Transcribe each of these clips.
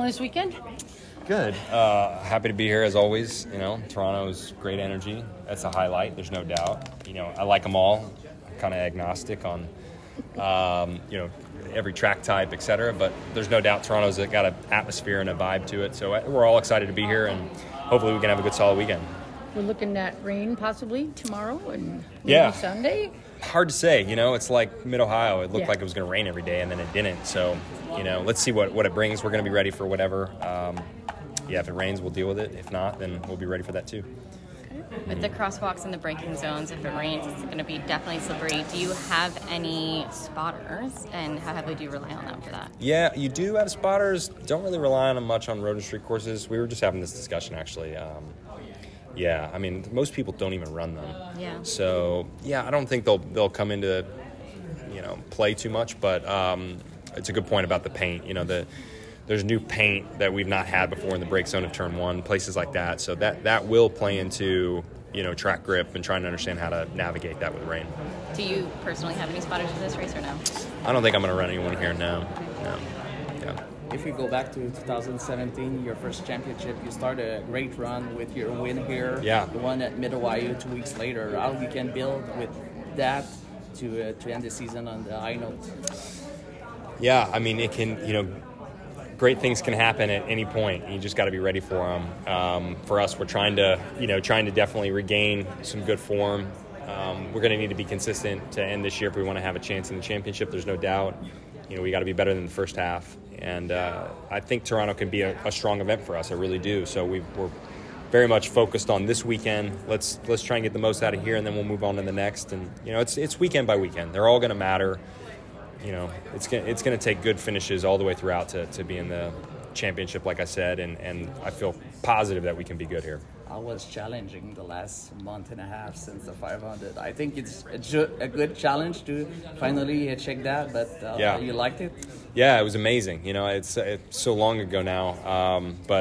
feeling this weekend? Good. Happy to be here as always. Toronto's great energy. That's a highlight. There's no doubt. I like them all. I'm kind of agnostic on, every track type, et cetera. But there's no doubt Toronto's got an atmosphere and a vibe to it. So we're all excited to be here, and hopefully we can have a good, solid weekend. We're looking at rain possibly tomorrow and maybe Sunday. Hard to say. It's like Mid-Ohio. It looked like it was going to rain every day, and then it didn't. So, let's see what it brings. We're going to be ready for whatever. If it rains, we'll deal with it. If not, then we'll be ready for that too. With the crosswalks and the braking zones, if it rains, it's going to be definitely slippery. Do you have any spotters, and how heavily do you rely on them for that? Yeah, you do have spotters. Don't really rely on them much on road and street courses. We were just having this discussion, actually. Most people don't even run them. Yeah. So, I don't think they'll come into, play too much, but it's a good point about the paint. There's new paint that we've not had before in the brake zone of turn one, places like that. So that will play into, track grip and trying to understand how to navigate that with rain. Do you personally have any spotters for this race or no? I don't think I'm going to run anyone here, no. Yeah. If you go back to 2017, your first championship, you started a great run with your win here. Yeah. The one at Mid-Ohio 2 weeks later. How you can build with that to end the season on the high note? Yeah, it can, great things can happen at any point. You just got to be ready for them. For us, we're trying to definitely regain some good form. We're going to need to be consistent to end this year if we want to have a chance in the championship. There's no doubt. We got to be better than the first half. And I think Toronto can be a strong event for us. I really do. So we're very much focused on this weekend. Let's try and get the most out of here, and then we'll move on to the next. And it's weekend by weekend. They're all going to matter. It's going to take good finishes all the way throughout to be in the championship, like I said, and I feel positive that we can be good here. I was challenging the last month and a half since the 500. I think it's a good challenge to finally check that, but you liked it? Yeah, it was amazing. It's so long ago now,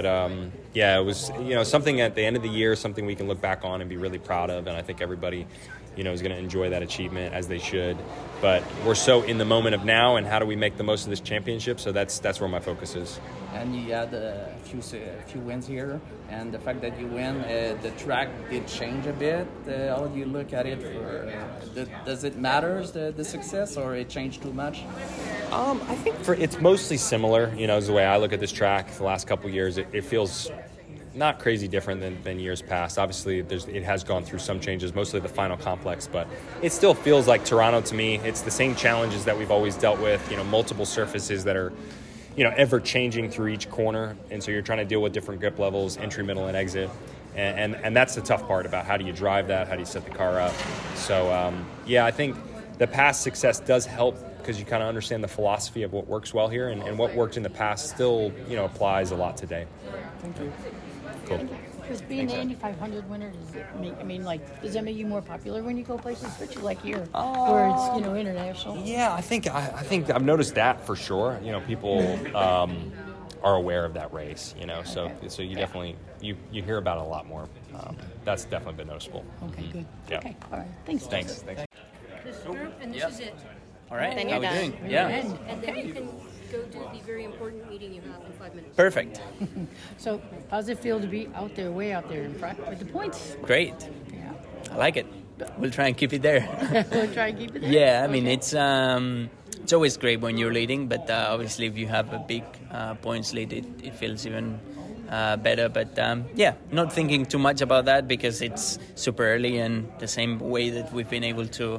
it was something at the end of the year, something we can look back on and be really proud of, and I think everybody is going to enjoy that achievement as they should. But we're so in the moment of now, and how do we make the most of this championship? So that's where my focus is. And you had a few wins here, and the fact that you win, the track did change a bit. How do you look at it? Does it matter the success, or it changed too much? I think it's mostly similar. Is the way I look at this track. The last couple of years, it feels not crazy different than years past. Obviously, it has gone through some changes, mostly the final complex, but it still feels like Toronto to me. It's the same challenges that we've always dealt with, multiple surfaces that are, ever changing through each corner, and so you're trying to deal with different grip levels, entry, middle, and exit, and that's the tough part about how do you drive that, how do you set the car up. So, I think the past success does help because you kind of understand the philosophy of what works well here, and what worked in the past still, applies a lot today. Thank you. Cool. Because being the Indy 500 winner, does that make you more popular when you go places, especially like here, where it's international? Yeah, I think I've noticed that for sure. People are aware of that race. So you definitely you hear about it a lot more. That's definitely been noticeable. Okay, good. Yeah. Okay, all right. Thanks. Thanks. This group, and this is it. All right, Then how you're are we done. doing? Yeah. And then you can go to the very important meeting you have in 5 minutes. Perfect. So, how does it feel to be out there, way out there in front with the points? Great. Yeah. I like it. We'll try and keep it there. We'll try and keep it there? Yeah, it's always great when you're leading, but obviously if you have a big points lead, it feels even better. But not thinking too much about that because it's super early, and the same way that we've been able to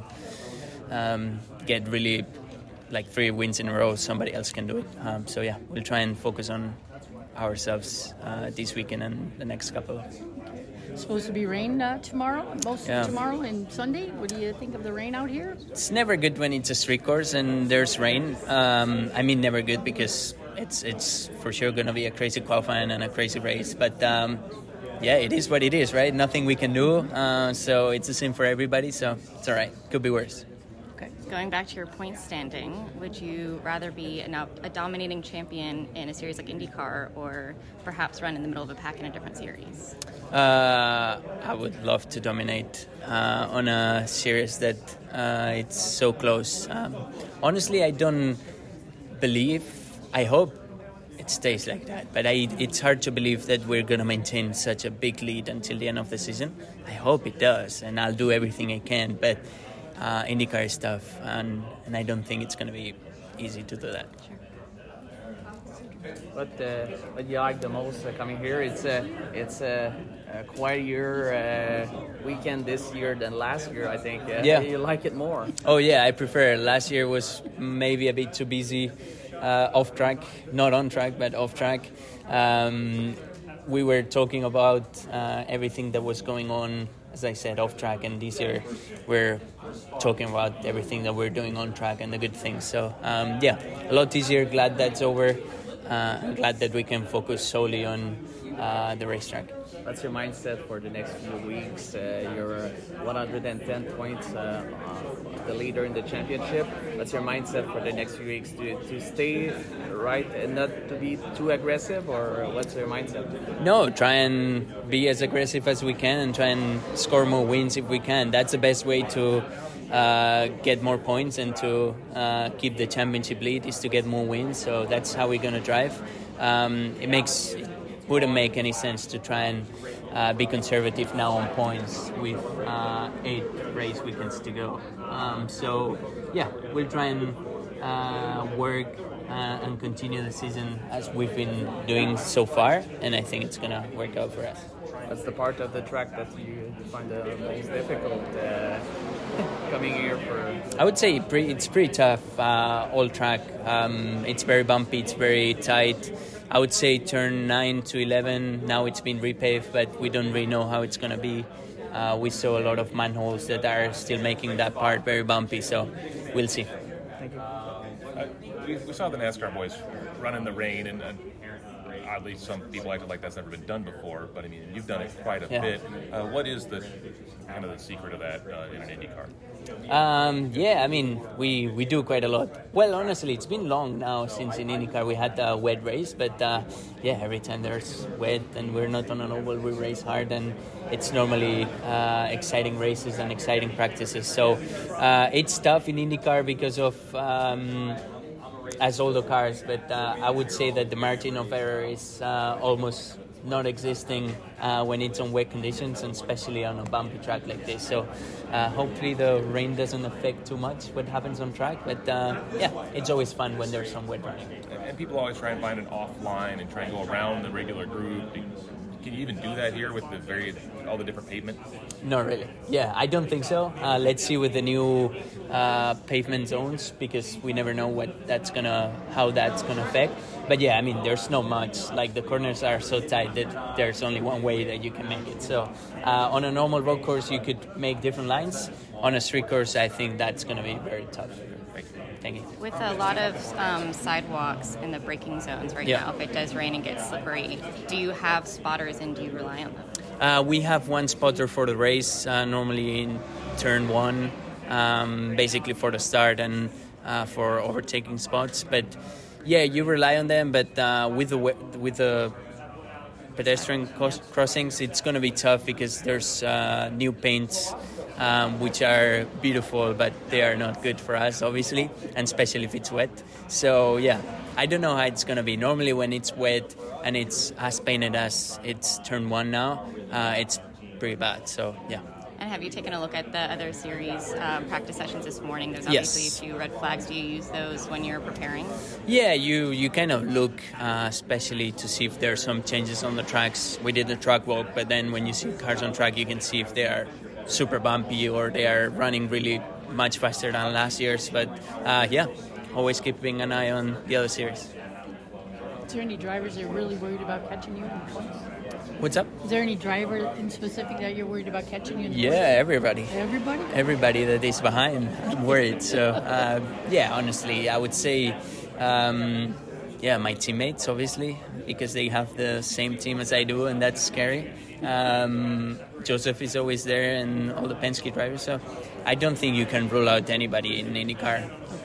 get really 3 wins in a row, somebody else can do it. We'll try and focus on ourselves this weekend and the next couple. It's supposed to be rain tomorrow, most of tomorrow and Sunday. What do you think of the rain out here? It's never good when it's a street course and there's rain. Never good because it's for sure going to be a crazy qualifying and a crazy race. But it is what it is, right? Nothing we can do. So it's the same for everybody. So it's all right. Could be worse. Okay. Going back to your point standing, would you rather be a dominating champion in a series like IndyCar or perhaps run in the middle of a pack in a different series? I would love to dominate on a series that it's so close. Honestly, I don't believe, I hope it stays like that. But it's hard to believe that we're going to maintain such a big lead until the end of the season. I hope it does, and I'll do everything I can. But IndyCar is tough, and I don't think it's going to be easy to do that. What you like the most coming here? It's a quieter weekend this year than last year, I think. Yeah. You like it more? Oh yeah, I prefer it. Last year was maybe a bit too busy off track, not on track, but off track. We were talking about everything that was going on, as I said, off track, and this year we're talking about everything that we're doing on track and the good things. So yeah, a lot easier. Glad that's over. I'm glad that we can focus solely on the racetrack. What's your mindset for the next few weeks? You're 110 points the leader in the championship. What's your mindset for the next few weeks? To stay right and not to be too aggressive, or what's your mindset? No, try and be as aggressive as we can and try and score more wins if we can. That's the best way to get more points and to keep the championship lead, is to get more wins. So that's how we're going to drive. It wouldn't make any sense to try and be conservative now on points with 8 race weekends to go. So yeah, we'll try and work and continue the season as we've been doing so far, and I think it's going to work out for us. What's the part of the track that you find the most difficult coming here for? I would say it's pretty tough, all track. It's very bumpy, it's very tight. I would say turn 9 to 11, now it's been repaved, but we don't really know how it's going to be. We saw a lot of manholes that are still making that part very bumpy, so we'll see. Thank you. We saw the NASCAR boys run in the rain, and oddly, some people acted like that's never been done before. But I mean, you've done it quite a bit. What is the kind of the secret of that in an IndyCar? Yeah, I mean, we do quite a lot. Well, honestly, it's been long now since in IndyCar we had a wet race, but yeah, every time there's wet and we're not on an oval, we race hard, and it's normally exciting races and exciting practices. So it's tough in IndyCar because of as all the cars, but I would say that the margin of error is almost not existing when it's on wet conditions, and especially on a bumpy track like this. So hopefully the rain doesn't affect too much what happens on track, but yeah, it's always fun when there's some wet running. And people always try and find an off line and try and go around the regular group. Can you even do that here with all the different pavement? Not really. Yeah, I don't think so. Let's see with the new pavement zones, because we never know how that's gonna affect. But yeah, I mean, there's not much. Like, the corners are so tight that there's only one way that you can make it. So on a normal road course, you could make different lines. On a street course, I think that's gonna be very tough. Thank you. With a lot of sidewalks in the braking zones right now, if it does rain and gets slippery, do you have spotters and do you rely on them? We have one spotter for the race, normally in turn 1, basically for the start and for overtaking spots. But yeah, you rely on them. But with the pedestrian crossings, it's going to be tough because there's new paints, which are beautiful, but they are not good for us, obviously, and especially if it's wet. So yeah, I don't know how it's going to be. Normally when it's wet and it's as painted as it's turn 1 now, it's pretty bad. So yeah. And have you taken a look at the other series practice sessions this morning? There's obviously a few red flags. Do you use those when you're preparing? Yeah, you kind of look, especially to see if there are some changes on the tracks. We did the track walk, but then when you see cars on track, you can see if they are super bumpy or they are running really much faster than last year's. But yeah, always keeping an eye on the other series. Is there any drivers that are really worried about catching you in the points? What's up? Is there any driver in specific that you're worried about catching you in the points? Yeah, everybody. Everybody? Everybody that is behind, I'm worried. So yeah, honestly, I would say yeah, my teammates, obviously, because they have the same team as I do, and that's scary. Joseph is always there, and all the Penske drivers. So I don't think you can rule out anybody in any car.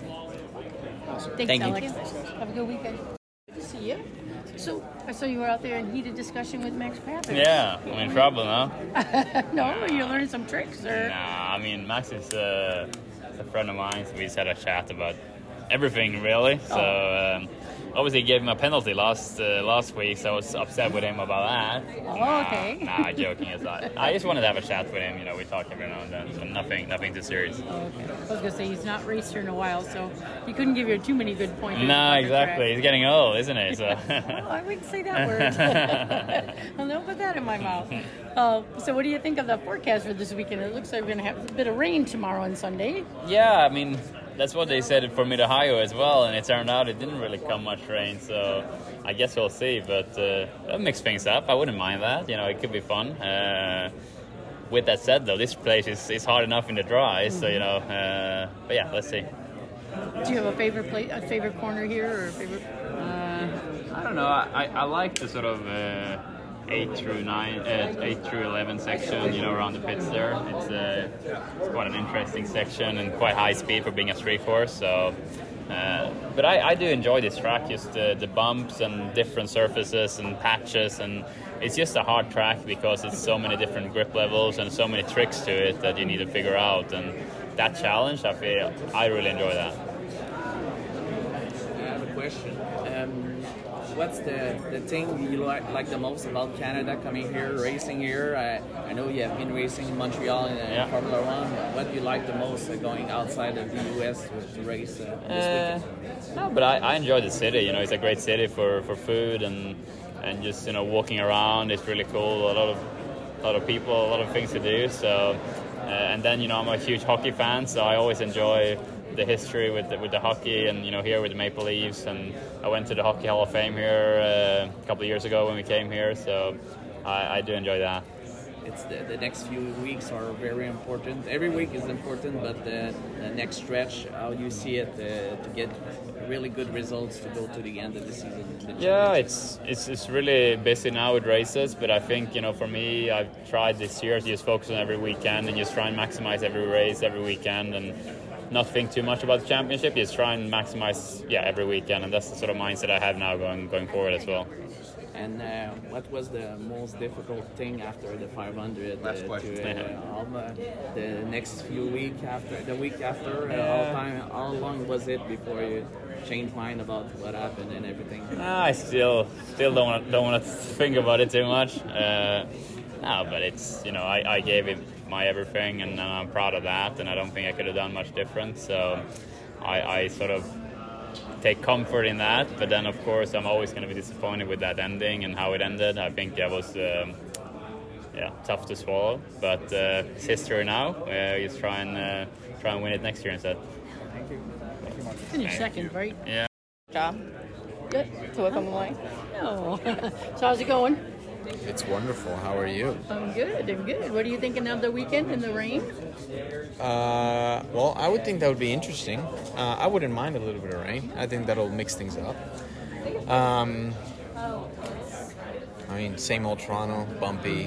Okay. Thanks, Alex. Have a good weekend. Good to see you. So I saw you were out there in heated discussion with Max Pathurst. Yeah, I'm in trouble now. No, you're learning some tricks, or? Nah, I mean, Max is a friend of mine, so we just had a chat about everything really. So obviously he gave him a penalty last week, so I was upset with him about that. Oh, okay. Nah, joking aside. I just wanted to have a chat with him. You know, we talk every now and then, so nothing too serious. Oh, okay. I was gonna say he's not raced here in a while, so you couldn't give you too many good points. No, exactly. He's getting old, isn't he? So. Oh, I wouldn't say that word. I'll never put that in my mouth. So what do you think of the forecast for this weekend? It looks like we're going to have a bit of rain tomorrow and Sunday. Yeah, I mean, that's what they said for Mid-Ohio as well, and it turned out it didn't really come much rain, so I guess we'll see. But that'll mix things up. I wouldn't mind that. You know, it could be fun. With that said, though, this place is hard enough in the dry, so, you know, but yeah, let's see. Do you have a favorite corner here, or a favorite? I don't know. I like the sort of 8 through 11 section, you know, around the pits there. It's quite an interesting section and quite high speed for being a street course. So, but I do enjoy this track, just the bumps and different surfaces and patches, and it's just a hard track because it's so many different grip levels and so many tricks to it that you need to figure out. And that challenge, I feel I really enjoy that. I have a question. What's the thing you like the most about Canada, coming here, racing here? I know you have been racing in Montreal in Formula One. What do you like the most going outside of the U.S. to race this weekend? No, but I enjoy the city. You know, it's a great city for food and just, you know, walking around. It's really cool. A lot of people, a lot of things to do. So, and then, you know, I'm a huge hockey fan, so I always enjoy the history with the hockey, and, you know, here with the Maple Leafs, and I went to the Hockey Hall of Fame here a couple of years ago when we came here, so I do enjoy that. It's the next few weeks are very important. Every week is important, but the next stretch, how do you see it to get really good results to go to the end of the season? Yeah, it's really busy now with races, but I think, you know, for me, I've tried this year to just focus on every weekend and just try and maximize every race every weekend, and not think too much about the championship, just try and maximize every weekend, and that's the sort of mindset I have now going forward as well. And what was the most difficult thing after the 500? Last question. The next few week after, all time, how long was it before you changed mind about what happened and everything? I still don't want to think about it too much. No, but it's, you know, I gave it my everything, and I'm proud of that, and I don't think I could have done much different. So I sort of take comfort in that, but then of course I'm always going to be disappointed with that ending and how it ended. I think that was tough to swallow, but it's history now. Just try and win it next year instead. Thank you. Finish second, right? Yeah. Job. Good. To work on the line. No. So how's it going? It's wonderful. How are you? I'm good. What are you thinking of the weekend in the rain? Well, I would think that would be interesting. I wouldn't mind a little bit of rain. I think that'll mix things up. I mean, same old Toronto, bumpy,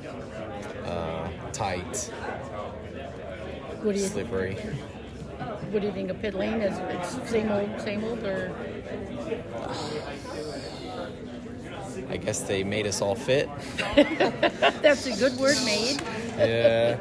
tight, slippery. What do you think of pit lane? Is it same old, or? I guess they made us all fit. That's a good word, made. Yeah.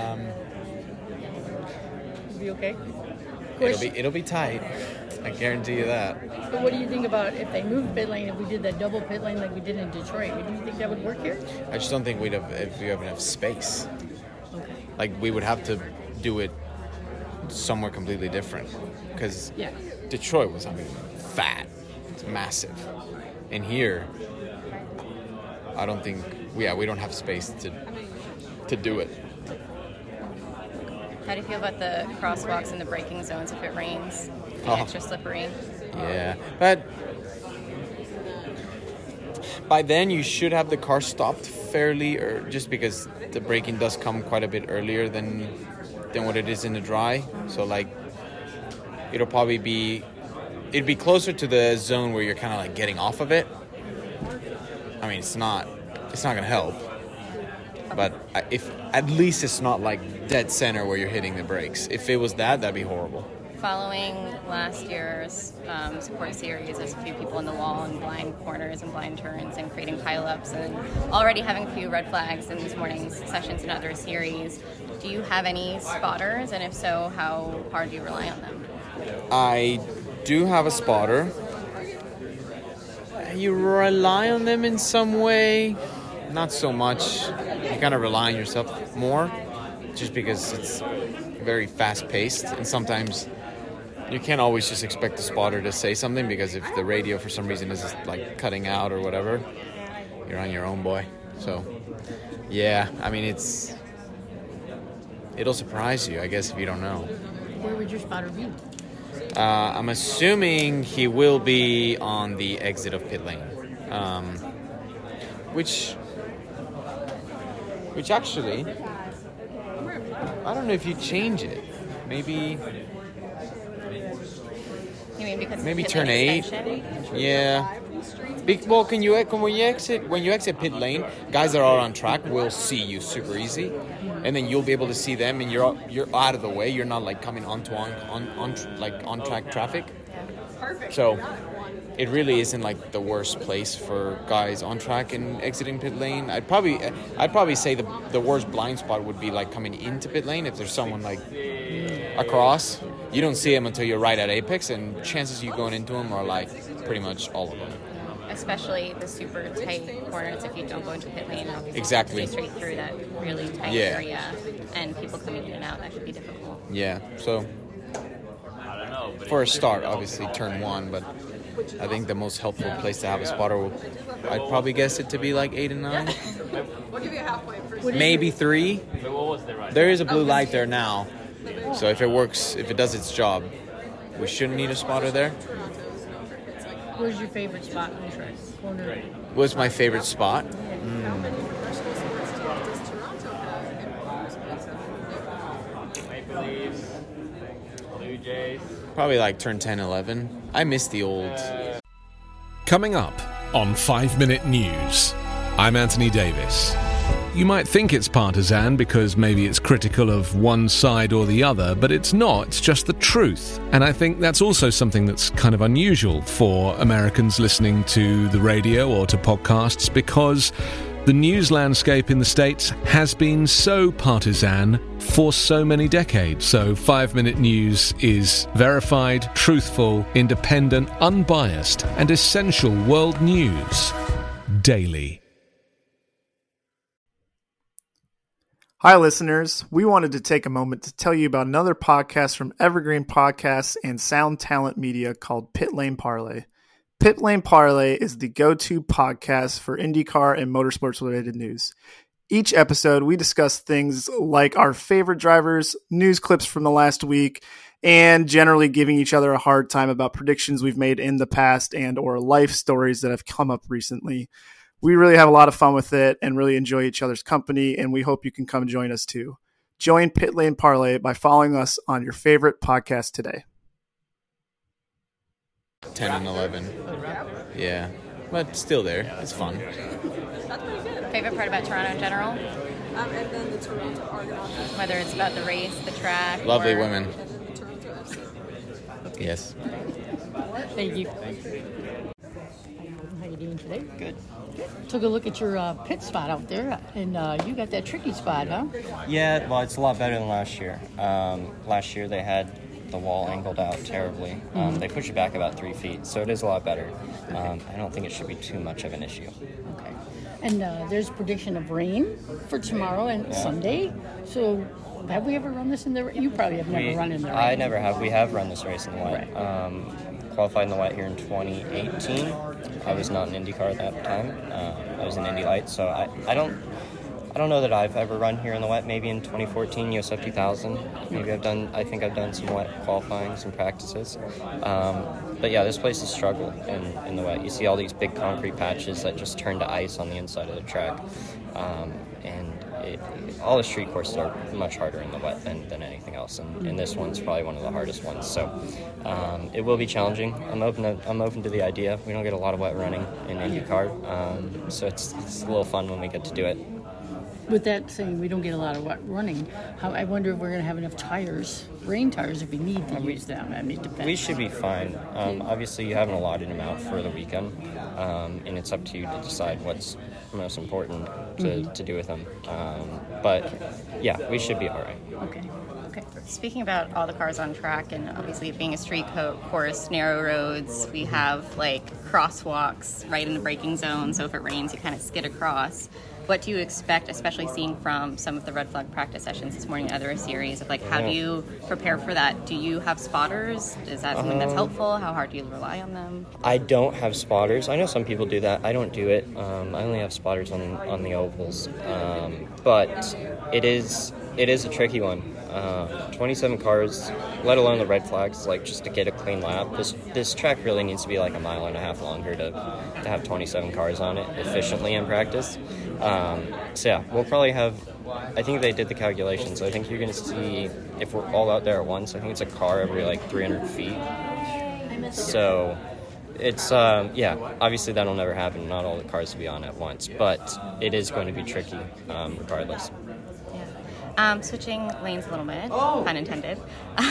Be okay. It'll be tight. I guarantee you that. But what do you think about if they moved pit lane? If we did that double pit lane like we did in Detroit, do you think that would work here? I just don't think we'd have enough space. Okay. Like, we would have to do it somewhere completely different, because Detroit was, fat. It's massive. And here, I don't think we don't have space to do it. How do you feel about the crosswalks and the braking zones if it rains? Extra slippery. Yeah, but by then you should have the car stopped fairly, or just because the braking does come quite a bit earlier than what it is in the dry. So, like, it'd be closer to the zone where you're kind of like getting off of it. I mean, it's not gonna help, but if at least it's not like dead center where you're hitting the brakes. If it was that'd be horrible. Following last year's support series, there's a few people in the wall and blind corners and blind turns and creating pileups, and already having a few red flags in this morning's sessions and other series. Do you have any spotters, and if so, how hard do you rely on them? I do have a spotter, you rely on them in some way. Not so much. You kind of rely on yourself more, just because it's very fast-paced, and sometimes you can't always just expect the spotter to say something, because if the radio for some reason is like cutting out or whatever, you're on your own, boy. So, yeah, I mean, it'll surprise you, I guess, if you don't know. Where would your spotter be? I'm assuming he will be on the exit of pit lane, which actually, I don't know if you change it. Maybe turn 8. Yeah. Well, when you exit pit lane, guys that are on track will see you super easy, and then you'll be able to see them, and you're out of the way. You're not like coming onto on track traffic. So it really isn't like the worst place for guys on track and exiting pit lane. I'd probably say the worst blind spot would be like coming into pit lane. If there's someone like across, you don't see him until you're right at apex, and chances you going into him are like pretty much all of them. Especially the super tight corners, if you don't go into pit lane. Exactly. Straight through that really tight area, and people coming in and out, that could be difficult. Yeah, so for a start, obviously turn 1, but I think the most helpful place to have a spotter, I'd probably guess it to be like 8 and 9. We'll give you a half point for Maybe 3. There is a blue light there now, so if it works, if it does its job, we shouldn't need a spotter there. Where's your favorite spot on the track? Corner. What's my favorite spot? Maple Leafs, Blue Jays. Probably like turn 10, 11. I miss the old. Coming up on 5 Minute News, I'm Anthony Davis. You might think it's partisan because maybe it's critical of one side or the other, but it's not. It's just the truth. And I think that's also something that's kind of unusual for Americans listening to the radio or to podcasts, because the news landscape in the States has been so partisan for so many decades. So 5 Minute News is verified, truthful, independent, unbiased, and essential world news daily. Hi, listeners. We wanted to take a moment to tell you about another podcast from Evergreen Podcasts and Sound Talent Media called Pit Lane Parlay. Pit Lane Parlay is the go-to podcast for IndyCar and motorsports-related news. Each episode, we discuss things like our favorite drivers, news clips from the last week, and generally giving each other a hard time about predictions we've made in the past and or life stories that have come up recently. We really have a lot of fun with it and really enjoy each other's company, and we hope you can come join us too. Join Pit Lane Parlay by following us on your favorite podcast today. 10 and 11. Yeah, but still there. It's fun. Favorite part about Toronto in general? And then the Toronto Argonauts. Whether it's about the race, the track. Lovely or... women. The Toronto FC. Yes. Thank you. How you doing today? Good. Took a look at your pit spot out there, and you got that tricky spot, huh? Yeah, well, it's a lot better than last year. Last year they had the wall angled out terribly. They push it back about 3 feet, so it is a lot better. I don't think it should be too much of an issue. Okay. And there's prediction of rain for tomorrow and Sunday. So have we ever run this in the? You probably have never run in the rain. I never have. We have run this race in the wet. Right. Qualified in the wet here in 2018. I was not in IndyCar at that time. I was in Indy Lights, so I don't know that I've ever run here in the wet. Maybe in 2014, USF 2000. Maybe I think I've done some wet qualifying, some practices. But yeah, this place is a struggle in the wet. You see all these big concrete patches that just turn to ice on the inside of the track. And all the street courses are much harder in the wet than anything else, and this one's probably one of the hardest ones. So it will be challenging. I'm open to the idea. We don't get a lot of wet running in IndyCar, so it's a little fun when we get to do it. With that saying, we don't get a lot of wet running. I wonder if we're going to have enough tires, rain tires, if we need to use them. I mean, it depends. We should be fine. Obviously, you have an allotted amount for the weekend, and it's up to you to decide what's most important to do with them. But yeah, we should be all right. Okay. Okay. Speaking about all the cars on track, and obviously being a street course, narrow roads, we have like crosswalks right in the braking zone, so if it rains, you kind of skid across. What do you expect, especially seeing from some of the red flag practice sessions this morning, other series, of like, how do you prepare for that? Do you have spotters? Is that something that's helpful? How hard do you rely on them? I don't have spotters. I know some people do that. I don't do it. I only have spotters on the ovals. But it is a tricky one. 27 cars, let alone the red flags, like just to get a clean lap. This track really needs to be like a mile and a half longer to have 27 cars on it efficiently in practice. So yeah, we'll probably have, I think they did the calculations. I think you're going to see, if we're all out there at once, I think it's a car every like 300 feet. So it's, obviously that'll never happen. Not all the cars will be on at once, but it is going to be tricky regardless. Switching lanes a little bit, pun intended.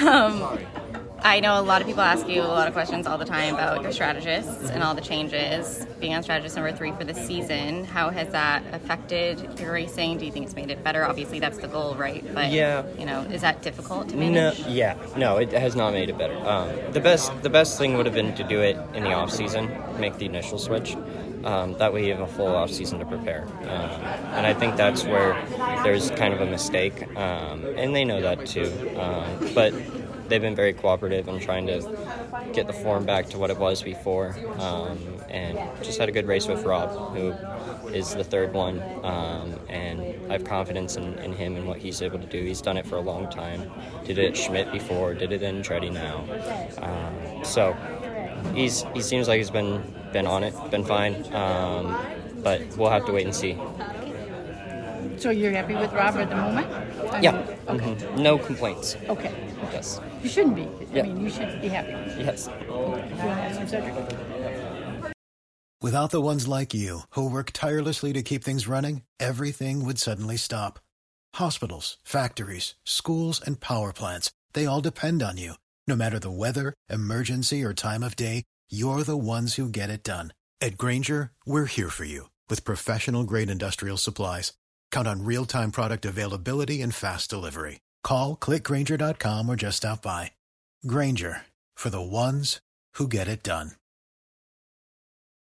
I know a lot of people ask you a lot of questions all the time about your strategists and all the changes. Being on strategist number 3 for the season, how has that affected your racing? Do you think it's made it better? Obviously, that's the goal, right? But, is that difficult to manage? No, it has not made it better. The best thing would have been to do it in the off season, make the initial switch. That way you have a full off season to prepare. And I think that's where there's kind of a mistake. And they know that too. But they've been very cooperative in trying to get the form back to what it was before. And just had a good race with Rob, who is the third one. And I have confidence in him and what he's able to do. He's done it for a long time. Did it at Schmidt before, did it in Andretti now. So he seems like he's been on it, been fine. But we'll have to wait and see. So you're happy with Rob at the moment? Okay. Mm-hmm. No complaints. Okay. Yes. You shouldn't be. Yeah. I mean, you should be happy. Yes. You want to ask some, Cedric? Without the ones like you, who work tirelessly to keep things running, everything would suddenly stop. Hospitals, factories, schools, and power plants, they all depend on you. No matter the weather, emergency, or time of day, you're the ones who get it done. At Grainger, we're here for you with professional-grade industrial supplies. Count on real-time product availability and fast delivery. Call, click Grainger.com, or just stop by. Grainger, for the ones who get it done.